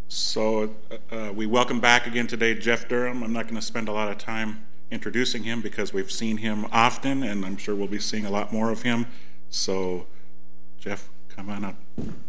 So we welcome back again today Jeff Durham. I'm not going to spend a lot of time introducing him because we've seen him often, and I'm sure we'll be seeing a lot more of him. So, Jeff, come on up.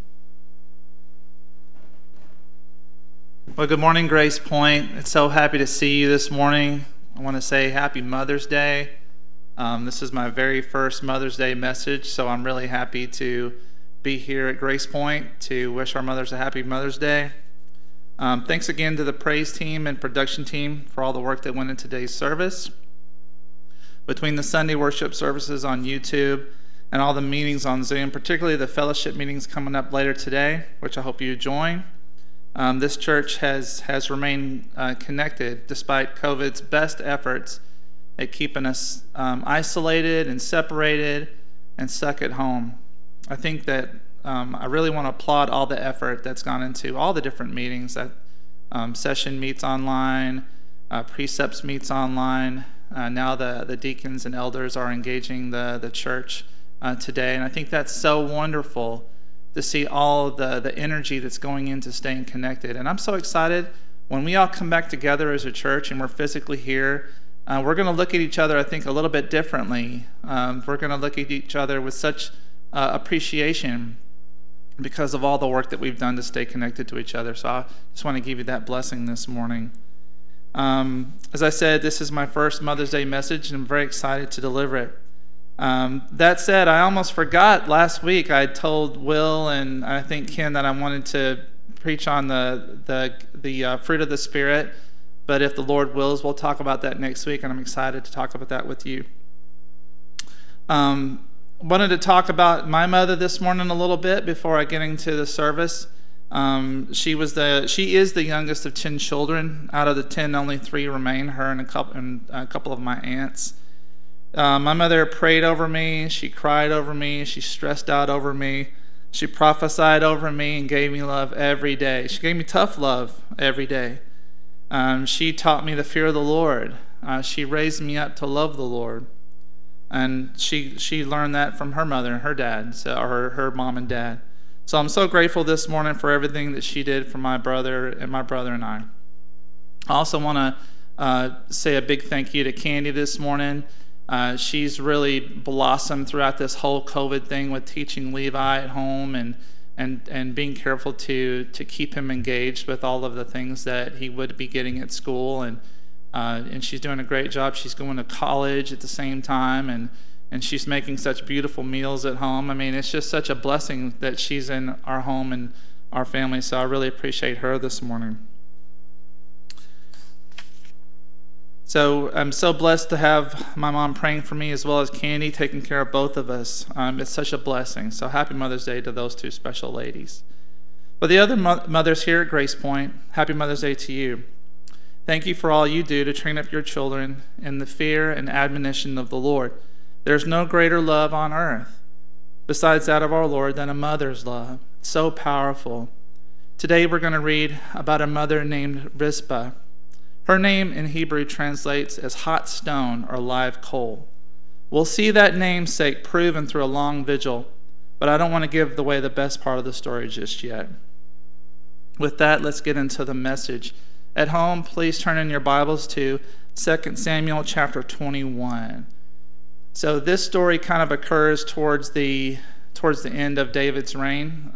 Well, good morning, Grace Point. It's so happy to see you this morning. I want to say Happy Mother's Day. This is my very first Mother's Day message, so I'm really happy to be here at Grace Point to wish our mothers a happy Mother's Day. Thanks again to the praise team and production team for all the work that went into today's service. Between the Sunday worship services on YouTube and all the meetings on Zoom, particularly the fellowship meetings coming up later today, which I hope you join, this church has remained connected despite COVID's best efforts at keeping us isolated and separated and stuck at home. I think that I really want to applaud all the effort that's gone into all the different meetings. That session meets online, precepts meets online. Now the deacons and elders are engaging the church today, and I think that's so wonderful to see all the energy that's going into staying connected. And I'm so excited when we all come back together as a church and we're physically here. We're going to look at each other, I think, a little bit differently. We're going to look at each other with such appreciation because of all the work that we've done to stay connected to each other. So I just want to give you that blessing this morning. As I said, this is my first Mother's Day message, and I'm very excited to deliver it. That said, I almost forgot last week. I told Will and I think Ken that I wanted to preach on the fruit of the Spirit, but if the Lord wills, we'll talk about that next week, and I'm excited to talk about that with you. Wanted to talk about my mother this morning a little bit before I get into the service. She is the youngest of 10 children. Out of the 10, only 3 remain, her and a couple of my aunts. My mother prayed over me, she cried over me, she stressed out over me, she prophesied over me and gave me love every day. She gave me tough love every day. She taught me the fear of the Lord. She raised me up to love the Lord. And she learned that from her mother and her dad, or her mom and dad. So I'm so grateful this morning for everything that she did for my brother and I. I also want to say a big thank you to Candy this morning. She's really blossomed throughout this whole COVID thing with teaching Levi at home and being careful to keep him engaged with all of the things that he would be getting at school. And she's doing a great job. She's going to college at the same time, and she's making such beautiful meals at home. I mean, it's just such a blessing that she's in our home and our family, so I really appreciate her this morning. So I'm so blessed to have my mom praying for me as well as Candy taking care of both of us. It's such a blessing. So happy Mother's Day to those 2 special ladies. But the other mothers here at Grace Point, happy Mother's Day to you. Thank you for all you do to train up your children in the fear and admonition of the Lord. There's no greater love on earth besides that of our Lord than a mother's love. It's so powerful. Today we're going to read about a mother named Rizpah. Her name in Hebrew translates as hot stone or live coal. We'll see that namesake proven through a long vigil, but I don't want to give away the best part of the story just yet. With that, let's get into the message. At home, please turn in your Bibles to 2 Samuel chapter 21. So this story kind of occurs towards the end of David's reign.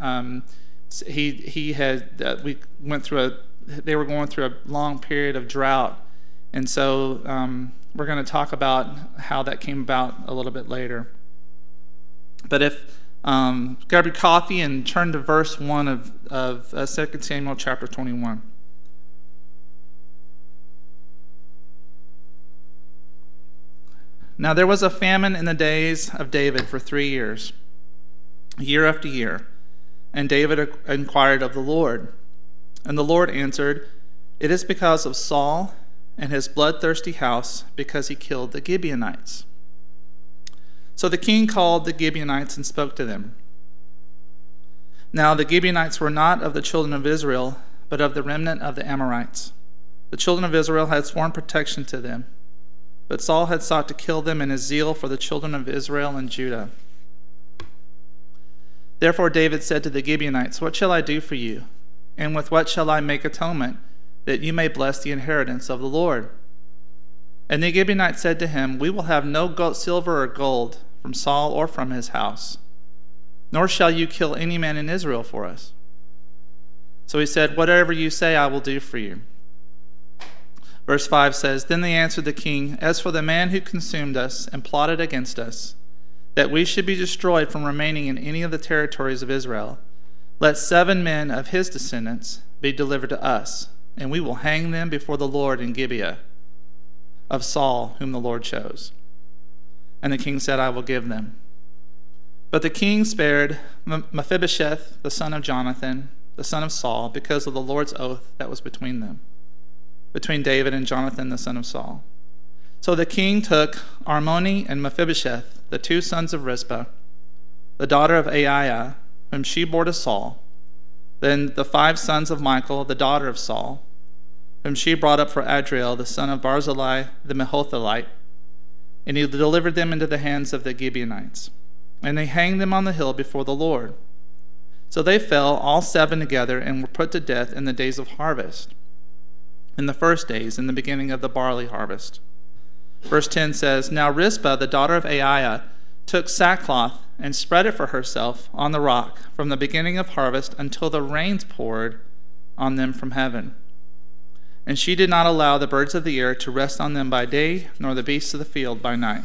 They were going through a long period of drought, and so we're going to talk about how that came about a little bit later. But if grab your coffee and turn to verse 1 of 2 Samuel chapter 21. Now there was a famine in the days of David for 3 years, year after year, and David inquired of the Lord. And the Lord answered, "It is because of Saul and his bloodthirsty house, because he killed the Gibeonites." So the king called the Gibeonites and spoke to them. Now the Gibeonites were not of the children of Israel, but of the remnant of the Amorites. The children of Israel had sworn protection to them, but Saul had sought to kill them in his zeal for the children of Israel and Judah. Therefore David said to the Gibeonites, "What shall I do for you? And with what shall I make atonement, that you may bless the inheritance of the Lord? And the Gibeonites said to him, We will have no silver or gold from Saul or from his house, nor shall you kill any man in Israel for us. So he said, Whatever you say, I will do for you. Verse 5 says, Then they answered the king, As for the man who consumed us and plotted against us, that we should be destroyed from remaining in any of the territories of Israel, let 7 men of his descendants be delivered to us, and we will hang them before the Lord in Gibeah of Saul, whom the Lord chose. And the king said, I will give them. But the king spared Mephibosheth, the son of Jonathan, the son of Saul, because of the Lord's oath that was between them, between David and Jonathan, the son of Saul. So the king took Armoni and Mephibosheth, the 2 sons of Rizpah, the daughter of Aiah, whom she bore to Saul, then the 5 sons of Michal, the daughter of Saul, whom she brought up for Adriel, the son of Barzillai the Mehothalite, and he delivered them into the hands of the Gibeonites. And they hanged them on the hill before the Lord. So they fell, all 7 together, and were put to death in the days of harvest, in the first days, in the beginning of the barley harvest. Verse 10 says, Now Rizpah, the daughter of Aiah, took sackcloth and spread it for herself on the rock from the beginning of harvest until the rains poured on them from heaven. And she did not allow the birds of the air to rest on them by day, nor the beasts of the field by night.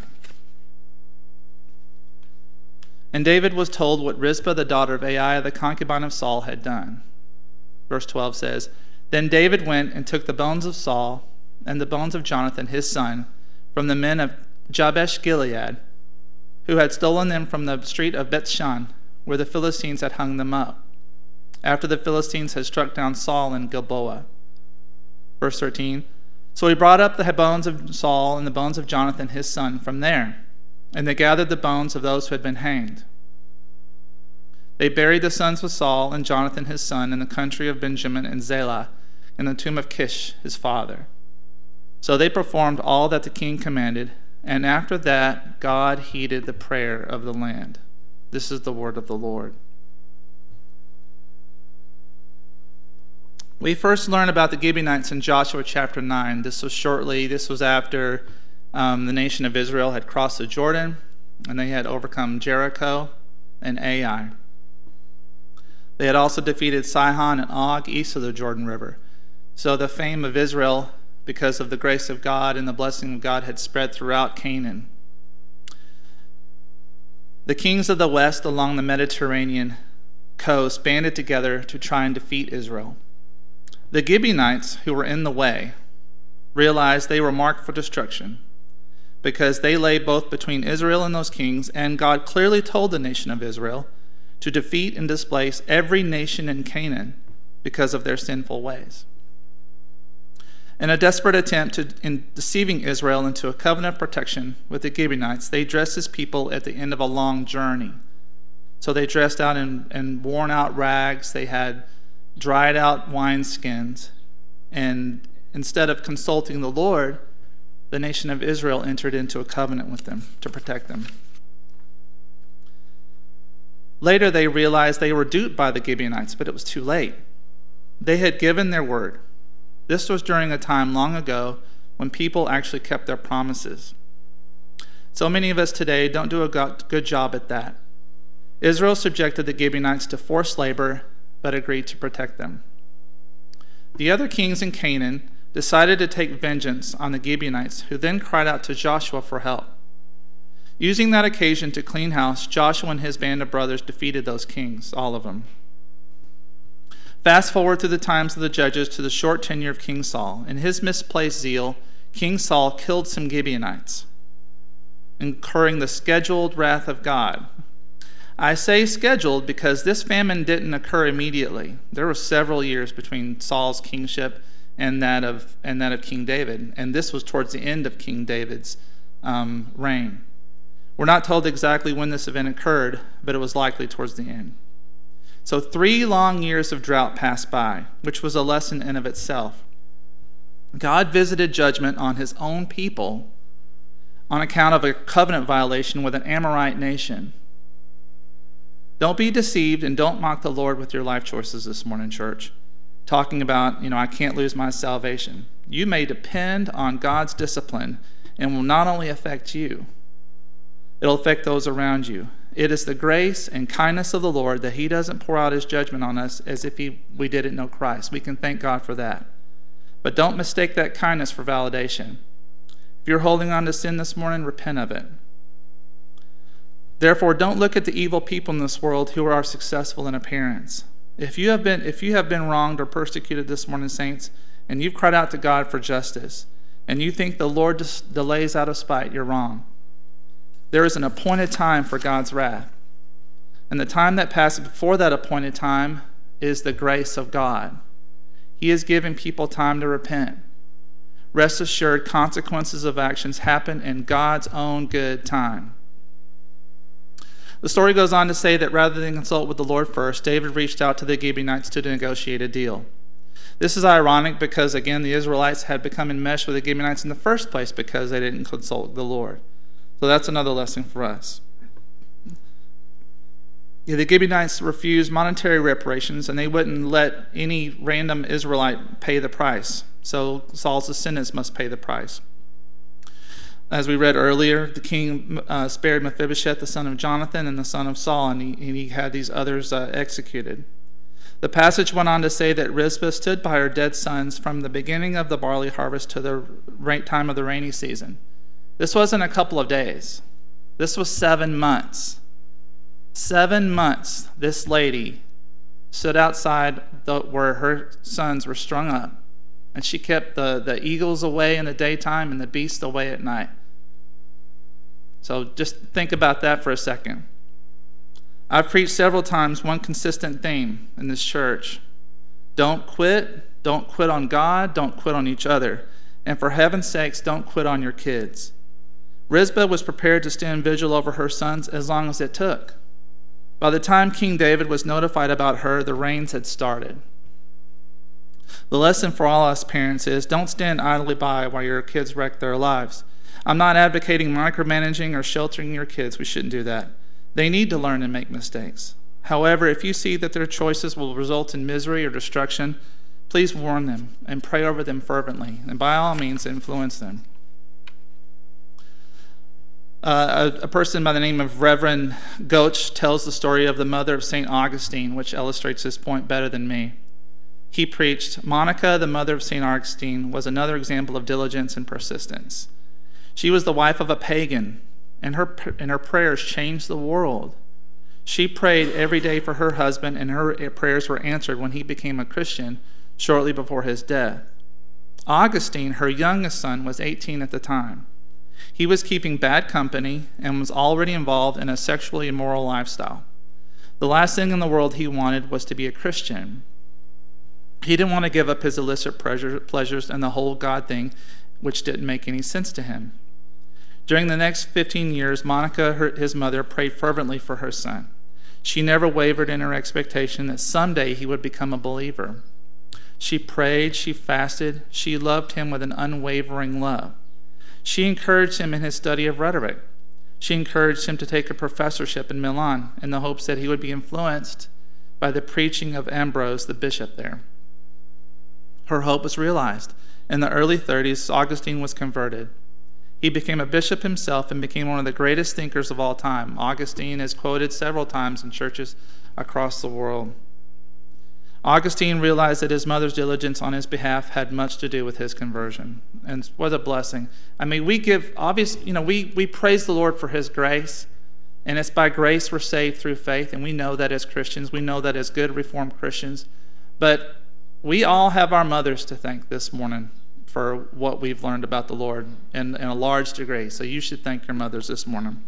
And David was told what Rizpah, the daughter of Aiah, the concubine of Saul, had done. Verse 12 says, Then David went and took the bones of Saul and the bones of Jonathan his son from the men of Jabesh Gilead, who had stolen them from the street of Bethshan, where the Philistines had hung them up, after the Philistines had struck down Saul in Gilboa. Verse 13, So he brought up the bones of Saul and the bones of Jonathan his son from there, and they gathered the bones of those who had been hanged. They buried the sons of Saul and Jonathan his son in the country of Benjamin and Zelah, in the tomb of Kish his father. So they performed all that the king commanded, and after that God heeded the prayer of the land. This is the word of the Lord. We first learn about the Gibeonites in Joshua chapter 9. This was after the nation of Israel had crossed the Jordan, and they had overcome Jericho and Ai. They had also defeated Sihon and Og east of the Jordan River. So the fame of Israel, because of the grace of God and the blessing of God, had spread throughout Canaan. The kings of the west along the Mediterranean coast banded together to try and defeat Israel. The Gibeonites, who were in the way, realized they were marked for destruction because they lay both between Israel and those kings, and God clearly told the nation of Israel to defeat and displace every nation in Canaan because of their sinful ways. In a desperate attempt in deceiving Israel into a covenant of protection with the Gibeonites, they dressed his people at the end of a long journey. So they dressed out in worn out rags, they had dried out wineskins, and instead of consulting the Lord, the nation of Israel entered into a covenant with them to protect them. Later they realized they were duped by the Gibeonites, but it was too late. They had given their word. This was during a time long ago when people actually kept their promises. So many of us today don't do a good job at that. Israel subjected the Gibeonites to forced labor, but agreed to protect them. The other kings in Canaan decided to take vengeance on the Gibeonites, who then cried out to Joshua for help. Using that occasion to clean house, Joshua and his band of brothers defeated those kings, all of them. Fast forward through the times of the judges to the short tenure of King Saul. In his misplaced zeal, King Saul killed some Gibeonites, incurring the scheduled wrath of God. I say scheduled because this famine didn't occur immediately. There were several years between Saul's kingship and that of King David, and this was towards the end of King David's reign. We're not told exactly when this event occurred, but it was likely towards the end. So 3 long years of drought passed by, which was a lesson in of itself. God visited judgment on his own people on account of a covenant violation with an Amorite nation. Don't be deceived and don't mock the Lord with your life choices this morning, church. talking about, I can't lose my salvation. You may depend on God's discipline and will not only affect you, it'll affect those around you. It is the grace and kindness of the Lord that he doesn't pour out his judgment on us as if we didn't know Christ. We can thank God for that. But don't mistake that kindness for validation. If you're holding on to sin this morning, repent of it. Therefore, don't look at the evil people in this world who are successful in appearance. If you have been wronged or persecuted this morning, saints, and you've cried out to God for justice, and you think the Lord delays out of spite, you're wrong. There is an appointed time for God's wrath. And the time that passes before that appointed time is the grace of God. He is giving people time to repent. Rest assured, consequences of actions happen in God's own good time. The story goes on to say that rather than consult with the Lord first, David reached out to the Gibeonites to negotiate a deal. This is ironic because, again, the Israelites had become enmeshed with the Gibeonites in the first place because they didn't consult the Lord. So that's another lesson for us. The Gibeonites refused monetary reparations, and they wouldn't let any random Israelite pay the price. So Saul's descendants must pay the price. As we read earlier, the king spared Mephibosheth, the son of Jonathan, and the son of Saul, and he had these others executed. The passage went on to say that Rizpah stood by her dead sons from the beginning of the barley harvest to the time of the rainy season. This wasn't a couple of days. This was 7 months. 7 months, this lady stood outside where her sons were strung up, and she kept the eagles away in the daytime and the beasts away at night. So just think about that for a second. I've preached several times one consistent theme in this church. Don't quit. Don't quit on God. Don't quit on each other. And for heaven's sakes, don't quit on your kids. Rizpah was prepared to stand vigil over her sons as long as it took. By the time King David was notified about her, the rains had started. The lesson for all us parents is don't stand idly by while your kids wreck their lives. I'm not advocating micromanaging or sheltering your kids. We shouldn't do that. They need to learn and make mistakes. However, if you see that their choices will result in misery or destruction, please warn them and pray over them fervently, and by all means influence them. A person by the name of Reverend Goetsch tells the story of the mother of St. Augustine, which illustrates this point better than me. He preached, Monica, the mother of St. Augustine, was another example of diligence and persistence. She was the wife of a pagan, and her prayers changed the world. She prayed every day for her husband, and her prayers were answered when he became a Christian shortly before his death. Augustine, her youngest son, was 18 at the time. He was keeping bad company and was already involved in a sexually immoral lifestyle. The last thing in the world he wanted was to be a Christian. He didn't want to give up his illicit pleasures and the whole God thing, which didn't make any sense to him. During the next 15 years, Monica, his mother, prayed fervently for her son. She never wavered in her expectation that someday he would become a believer. She prayed, she fasted, she loved him with an unwavering love. She encouraged him in his study of rhetoric. She encouraged him to take a professorship in Milan in the hopes that he would be influenced by the preaching of Ambrose, the bishop there. Her hope was realized. In the early 30s, Augustine was converted. He became a bishop himself and became one of the greatest thinkers of all time. Augustine is quoted several times in churches across the world. Augustine realized that his mother's diligence on his behalf had much to do with his conversion. And what a blessing. I mean, we praise the Lord for his grace, and it's by grace we're saved through faith, and we know that as Christians. We know that as good Reformed Christians. But we all have our mothers to thank this morning for what we've learned about the Lord in a large degree. So you should thank your mothers this morning.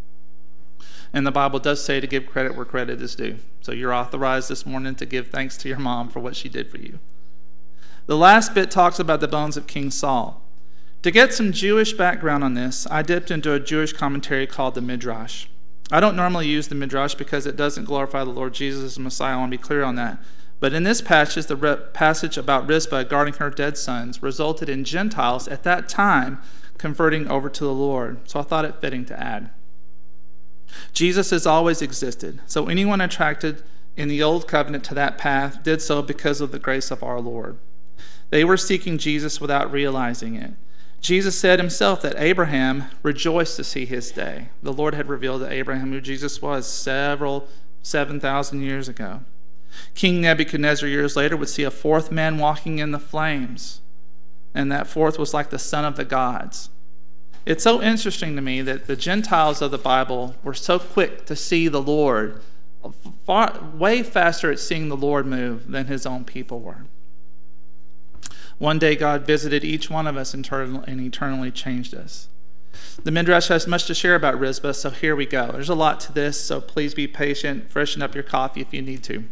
And the Bible does say to give credit where credit is due. So you're authorized this morning to give thanks to your mom for what she did for you. The last bit talks about the bones of King Saul. To get some Jewish background on this, I dipped into a Jewish commentary called the Midrash. I don't normally use the Midrash because it doesn't glorify the Lord Jesus as Messiah. I want to be clear on that. But in this passage, the passage about Rizpah guarding her dead sons resulted in Gentiles at that time converting over to the Lord. So I thought it fitting to add. Jesus has always existed, so anyone attracted in the old covenant to that path did so because of the grace of our Lord. They were seeking Jesus without realizing it. Jesus said himself that Abraham rejoiced to see his day. The Lord had revealed to Abraham who Jesus was 7,000 years ago. King Nebuchadnezzar years later would see a fourth man walking in the flames, and that fourth was like the son of the gods. It's so interesting to me that the Gentiles of the Bible were so quick to see the Lord, way faster at seeing the Lord move than his own people were. One day God visited each one of us and eternally changed us. The Midrash has much to share about Rizpah, so here we go. There's a lot to this, so please be patient. Freshen up your coffee if you need to.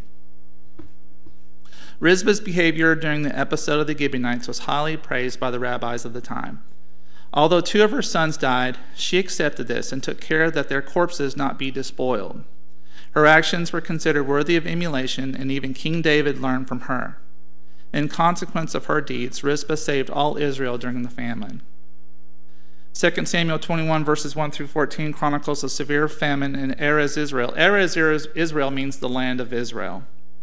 Rizpah's behavior during the episode of the Gibeonites was highly praised by the rabbis of the time. Although 2 of her sons died, she accepted this and took care that their corpses not be despoiled. Her actions were considered worthy of emulation, and even King David learned from her. In consequence of her deeds, Rizpah saved all Israel during the famine. 2 Samuel 21 verses 1 through 14 chronicles a severe famine in Erez Israel. Erez Israel means the land of Israel.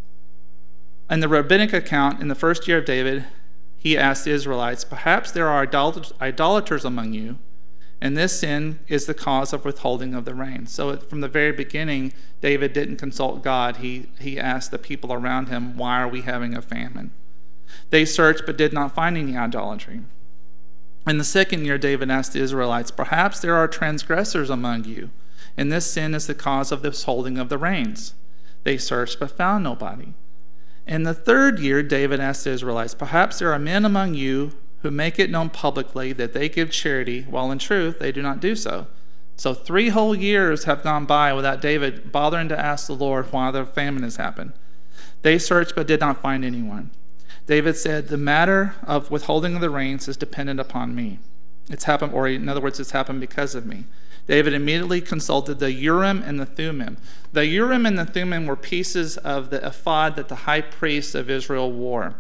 In the rabbinic account, in the first year of David, he asked the Israelites, "Perhaps there are idolaters among you, and this sin is the cause of withholding of the rain." So from the very beginning, David didn't consult God. He asked the people around him, "Why are we having a famine?" They searched but did not find any idolatry. In the second year, David asked the Israelites, "Perhaps there are transgressors among you, and this sin is the cause of the withholding of the rains." They searched but found nobody. In the third year, David asked the Israelites, "Perhaps there are men among you who make it known publicly that they give charity, while in truth they do not do so." So 3 whole years have gone by without David bothering to ask the Lord why the famine has happened. They searched but did not find anyone. David said, "The matter of withholding of the rains is dependent upon me. It's happened, or in other words, it's happened because of me." David immediately consulted the Urim and the Thummim. The Urim and the Thummim were pieces of the ephod that the high priest of Israel wore.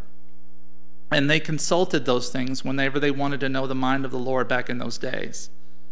And they consulted those things whenever they wanted to know the mind of the Lord back in those days.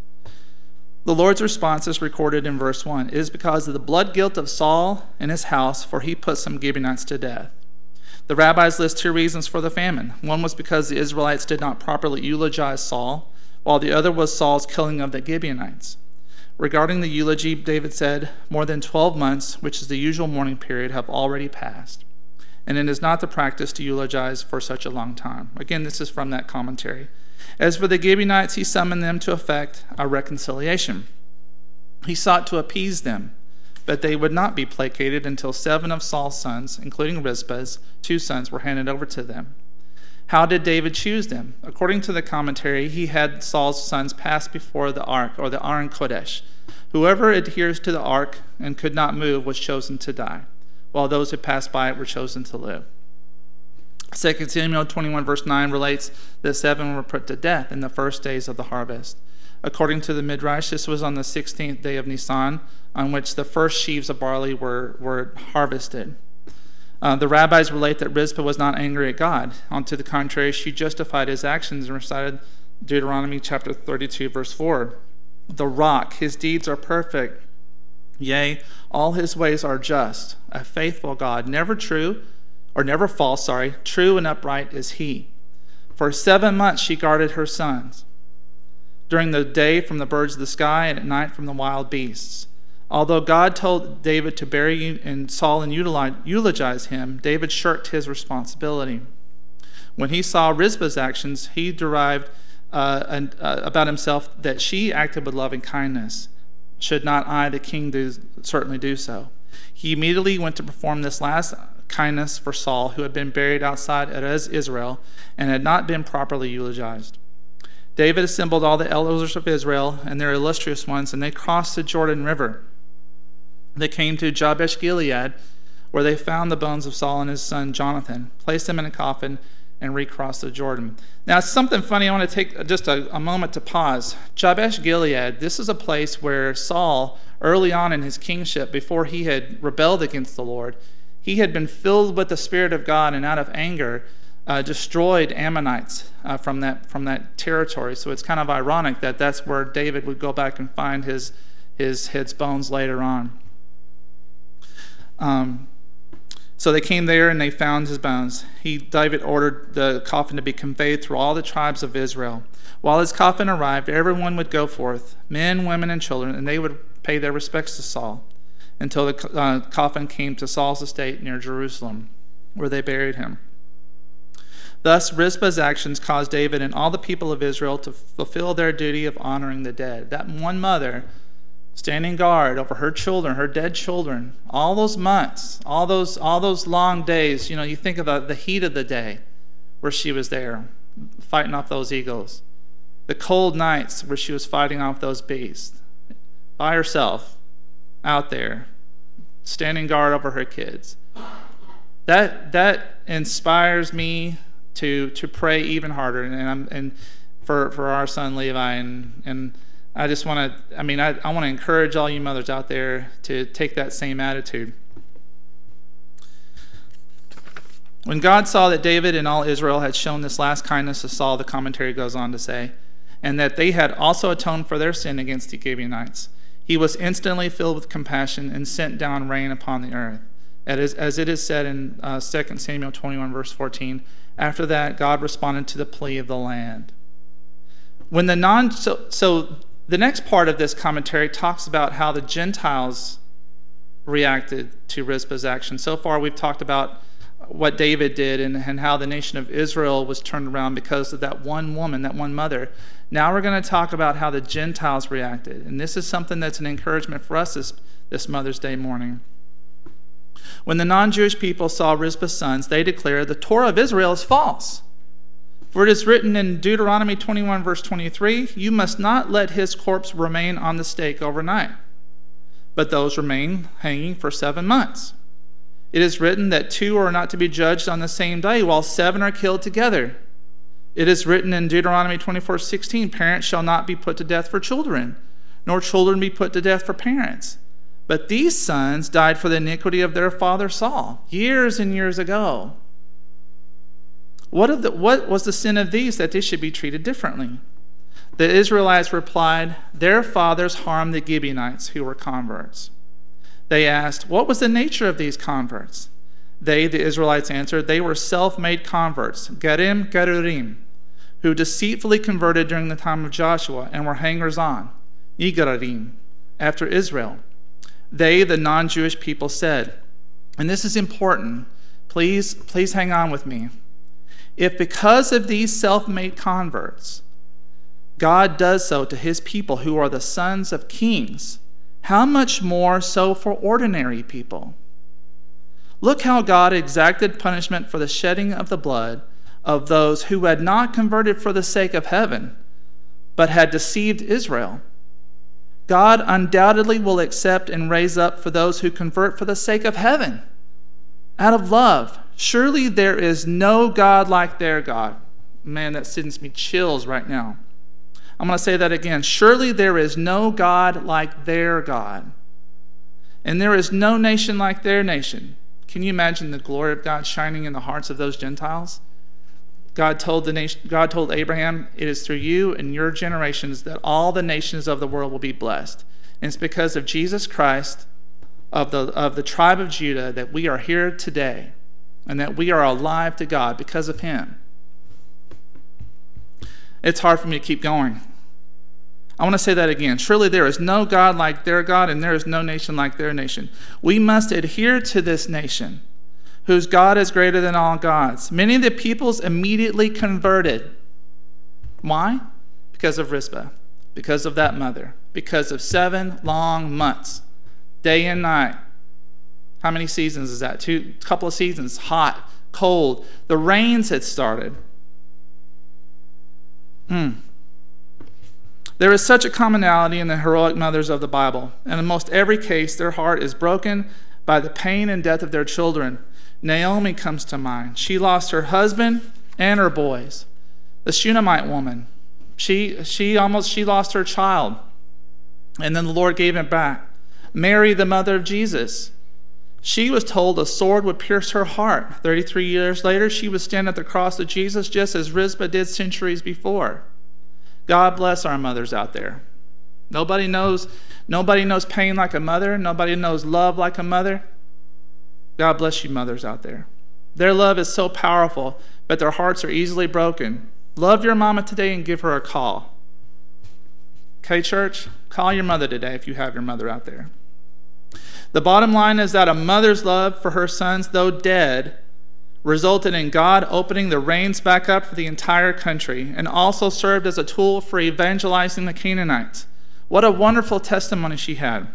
The Lord's response is recorded in verse 1. "It is because of the blood guilt of Saul and his house, for he put some Gibeonites to death." The rabbis list 2 reasons for the famine. One was because the Israelites did not properly eulogize Saul, while the other was Saul's killing of the Gibeonites. Regarding the eulogy, David said, "More than 12 months, which is the usual mourning period, have already passed, and it is not the practice to eulogize for such a long time." Again, this is from that commentary. As for the Gibeonites, he summoned them to effect a reconciliation. He sought to appease them, but they would not be placated until 7 of Saul's sons, including Rizpah's 2 sons, were handed over to them. How did David choose them? According to the commentary, he had Saul's sons pass before the ark, or the Aron Kodesh. Whoever adheres to the ark and could not move was chosen to die, while those who passed by it were chosen to live. 2 Samuel 21 verse 9 relates that 7 were put to death in the first days of the harvest. According to the Midrash, this was on the 16th day of Nisan, on which the first sheaves of barley were harvested. The rabbis relate that Rizpah was not angry at God. On to the contrary, she justified his actions and recited Deuteronomy chapter 32, verse 4. "The rock, his deeds are perfect. Yea, all his ways are just. A faithful God, never false, true and upright is he. For 7 months she guarded her sons, during the day from the birds of the sky, and at night from the wild beasts." Although God told David to bury Saul and eulogize him, David shirked his responsibility. When he saw Rizpah's actions, he derived about himself that she acted with loving kindness. Should not I, the king, certainly do so? He immediately went to perform this last kindness for Saul, who had been buried outside Erez Israel and had not been properly eulogized. David assembled all the elders of Israel and their illustrious ones, and they crossed the Jordan River. They came to Jabesh Gilead, where they found the bones of Saul and his son Jonathan, placed them in a coffin, and recrossed the Jordan. Now, it's something funny. I want to take just a moment to pause. Jabesh Gilead, this is a place where Saul, early on in his kingship, before he had rebelled against the Lord, he had been filled with the Spirit of God, and out of anger destroyed Ammonites from that territory. So it's kind of ironic that that's where David would go back and find his bones later on. So they came there and they found his bones. David ordered the coffin to be conveyed through all the tribes of Israel. While his coffin arrived, everyone would go forth, men, women, and children, and they would pay their respects to Saul until the coffin came to Saul's estate near Jerusalem, where they buried him. Thus, Rizpah's actions caused David and all the people of Israel to fulfill their duty of honoring the dead. That one mother standing guard over her children, her dead children, all those months, all those long days. You know, you think about the heat of the day where she was there fighting off those eagles, the cold nights where she was fighting off those beasts, by herself out there standing guard over her kids. That inspires me to pray even harder, and for our son Levi, and I just want to, I want to encourage all you mothers out there to take that same attitude. When God saw that David and all Israel had shown this last kindness to Saul, the commentary goes on to say, and that they had also atoned for their sin against the Gibeonites, he was instantly filled with compassion and sent down rain upon the earth. As it is said in 2 Samuel 21, verse 14, after that, God responded to the plea of the land. The next part of this commentary talks about how the Gentiles reacted to Rizpah's action. So far, we've talked about what David did and how the nation of Israel was turned around because of that one woman, that one mother. Now we're going to talk about how the Gentiles reacted. And this is something that's an encouragement for us this Mother's Day morning. When the non-Jewish people saw Rizpah's sons, they declared, the Torah of Israel is false. For it is written in Deuteronomy 21, verse 23, you must not let his corpse remain on the stake overnight, but those remain hanging for 7 months. It is written that 2 are not to be judged on the same day, while 7 are killed together. It is written in Deuteronomy 24:16, parents shall not be put to death for children, nor children be put to death for parents. But these sons died for the iniquity of their father Saul, years and years ago. What was the sin of these that they should be treated differently? The Israelites replied, their fathers harmed the Gibeonites who were converts. They asked, what was the nature of these converts? They, the Israelites, answered, they were self-made converts, Gerurim, who deceitfully converted during the time of Joshua and were hangers-on, Yigararim, after Israel. They, the non-Jewish people, said, and this is important, please hang on with me. If because of these self-made converts, God does so to his people who are the sons of kings, how much more so for ordinary people? Look how God exacted punishment for the shedding of the blood of those who had not converted for the sake of heaven, but had deceived Israel. God undoubtedly will accept and raise up for those who convert for the sake of heaven, out of love. Surely there is no God like their God. Man, that sends me chills right now. I'm going to say that again. Surely there is no God like their God. And there is no nation like their nation. Can you imagine the glory of God shining in the hearts of those Gentiles? God told Abraham, it is through you and your generations that all the nations of the world will be blessed. And it's because of Jesus Christ, of the tribe of Judah, that we are here today and that we are alive to God because of him. It's hard for me to keep going. I want to say that again. Surely there is no God like their God, and there is no nation like their nation. We must adhere to this nation, whose God is greater than all gods. Many of the peoples immediately converted. Why? Because of Rizpah, because of that mother, because of 7 long months, day and night. How many seasons is that? A couple of seasons, hot, cold. The rains had started. There is such a commonality in the heroic mothers of the Bible. And in most every case, their heart is broken by the pain and death of their children. Naomi comes to mind. She lost her husband and her boys. The Shunammite woman, she lost her child, and then the Lord gave him back. Mary, the mother of Jesus, she was told a sword would pierce her heart. 33 years later, she would stand at the cross of Jesus just as Rizpah did centuries before. God bless our mothers out there. Nobody knows pain like a mother. Nobody knows love like a mother. God bless you mothers out there. Their love is so powerful, but their hearts are easily broken. Love your mama today and give her a call. Okay, church? Call your mother today if you have your mother out there. The bottom line is that a mother's love for her sons, though dead, resulted in God opening the reins back up for the entire country and also served as a tool for evangelizing the Canaanites. What a wonderful testimony she had.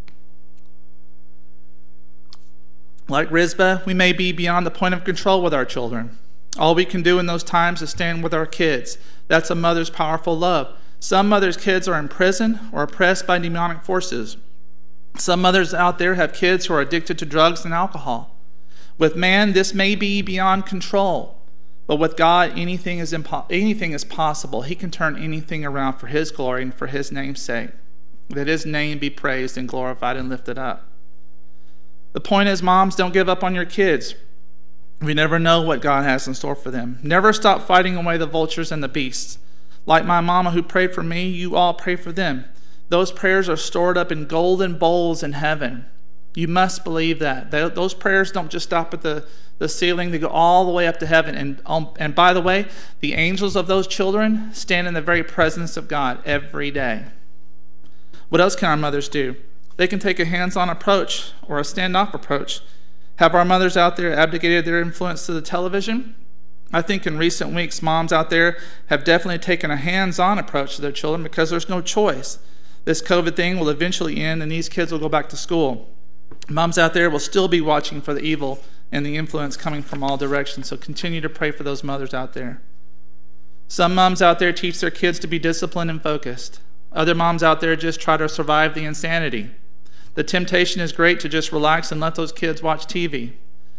Like Rizpah, we may be beyond the point of control with our children. All we can do in those times is stand with our kids. That's a mother's powerful love. Some mothers' kids are in prison or oppressed by demonic forces. Some mothers out there have kids who are addicted to drugs and alcohol. With man, this may be beyond control. But with God, anything is possible. He can turn anything around for his glory and for his name's sake. That his name be praised and glorified and lifted up. The point is, moms, don't give up on your kids. We never know what God has in store for them. Never stop fighting away the vultures and the beasts. Like my mama who prayed for me, you all pray for them. Those prayers are stored up in golden bowls in heaven. You must believe that. Those prayers don't just stop at the ceiling. They go all the way up to heaven. And by the way, the angels of those children stand in the very presence of God every day. What else can our mothers do? They can take a hands-on approach or a standoff approach. Have our mothers out there abdicated their influence to the television? I think in recent weeks, moms out there have definitely taken a hands-on approach to their children because there's no choice. This COVID thing will eventually end and these kids will go back to school. Moms out there will still be watching for the evil and the influence coming from all directions, so continue to pray for those mothers out there. Some moms out there teach their kids to be disciplined and focused. Other moms out there just try to survive the insanity. The temptation is great to just relax and let those kids watch TV.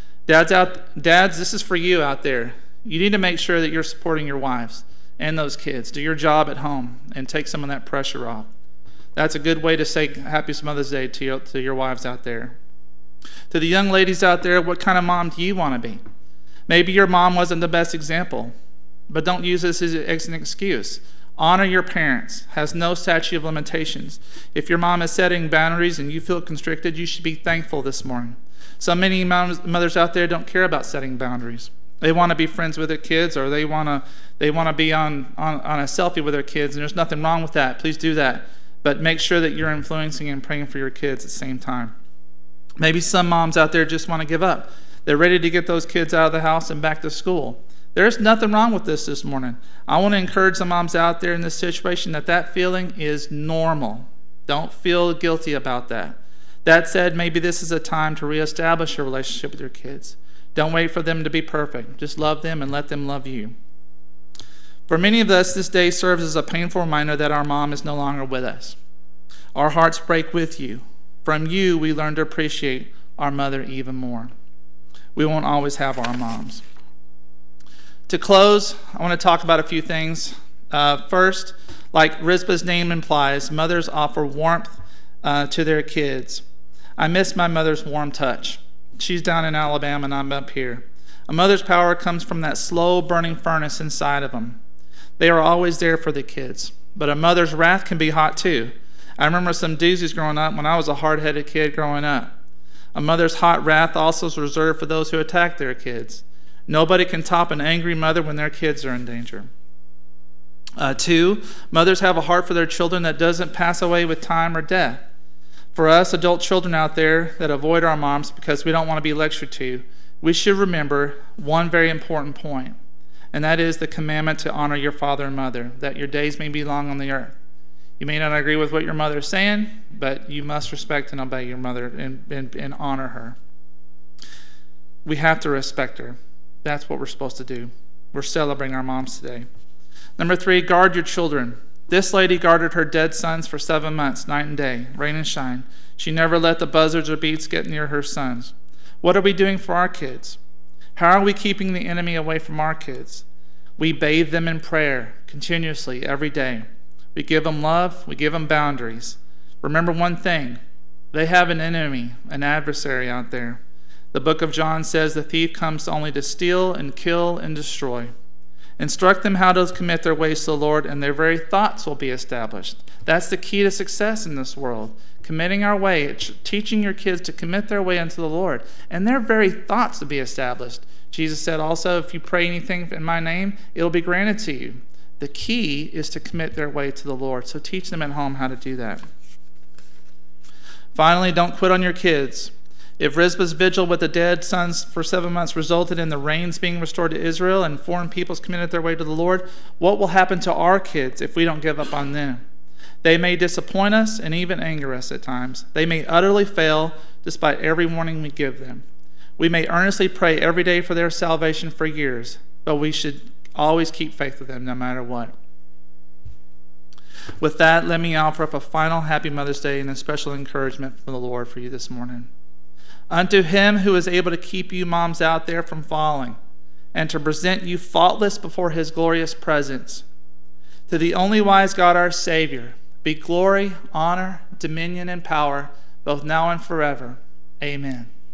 Dads, this is for you out there. You need to make sure that you're supporting your wives and those kids. Do your job at home and take some of that pressure off. That's a good way to say Happy Mother's Day to your wives out there. To the young ladies out there, what kind of mom do you want to be? Maybe your mom wasn't the best example, but don't use this as an excuse. Honor your parents. Has no statute of limitations. If your mom is setting boundaries and you feel constricted, you should be thankful this morning. Many mothers out there don't care about setting boundaries. They want to be friends with their kids, or they want to be on a selfie with their kids, and there's nothing wrong with that. Please do that. But make sure that you're influencing and praying for your kids at the same time. Maybe some moms out there just want to give up. They're ready to get those kids out of the house and back to school. There's nothing wrong with this morning. I want to encourage the moms out there in this situation that feeling is normal. Don't feel guilty about that. That said, maybe this is a time to reestablish your relationship with your kids. Don't wait for them to be perfect. Just love them and let them love you. For many of us, this day serves as a painful reminder that our mom is no longer with us. Our hearts break with you. From you, we learn to appreciate our mother even more. We won't always have our moms. To close, I want to talk about a few things. First, like Rizpah's name implies, mothers offer warmth to their kids. I miss my mother's warm touch. She's down in Alabama and I'm up here. A mother's power comes from that slow burning furnace inside of them. They are always there for the kids. But a mother's wrath can be hot too. I remember some doozies growing up when I was a hard-headed kid growing up. A mother's hot wrath also is reserved for those who attack their kids. Nobody can top an angry mother when their kids are in danger. 2, mothers have a heart for their children that doesn't pass away with time or death. For us adult children out there that avoid our moms because we don't want to be lectured to, we should remember one very important point, and that is the commandment to honor your father and mother, that your days may be long on the earth. You may not agree with what your mother is saying, but you must respect and obey your mother and honor her. We have to respect her. That's what we're supposed to do. We're celebrating our moms today. Number 3, guard your children. This lady guarded her dead sons for 7 months, night and day, rain and shine. She never let the buzzards or beats get near her sons. What are we doing for our kids? How are we keeping the enemy away from our kids? We bathe them in prayer continuously every day. We give them love. We give them boundaries. Remember one thing. They have an enemy, an adversary out there. The book of John says the thief comes only to steal and kill and destroy. Instruct them how to commit their ways to the Lord, and their very thoughts will be established. That's the key to success in this world. Committing our way, teaching your kids to commit their way unto the Lord, and their very thoughts to be established. Jesus said also, if you pray anything in my name, it'll be granted to you. The key is to commit their way to the Lord. So teach them at home how to do that. Finally, don't quit on your kids. If Rizpah's vigil with the dead sons for 7 months resulted in the rains being restored to Israel and foreign peoples committed their way to the Lord, what will happen to our kids if we don't give up on them? They may disappoint us and even anger us at times. They may utterly fail despite every warning we give them. We may earnestly pray every day for their salvation for years, but we should always keep faith with them no matter what. With that, let me offer up a final happy Mother's Day and a special encouragement from the Lord for you this morning. Unto him who is able to keep you moms out there from falling and to present you faultless before his glorious presence, to the only wise God our Savior, be glory, honor, dominion, and power, both now and forever. Amen.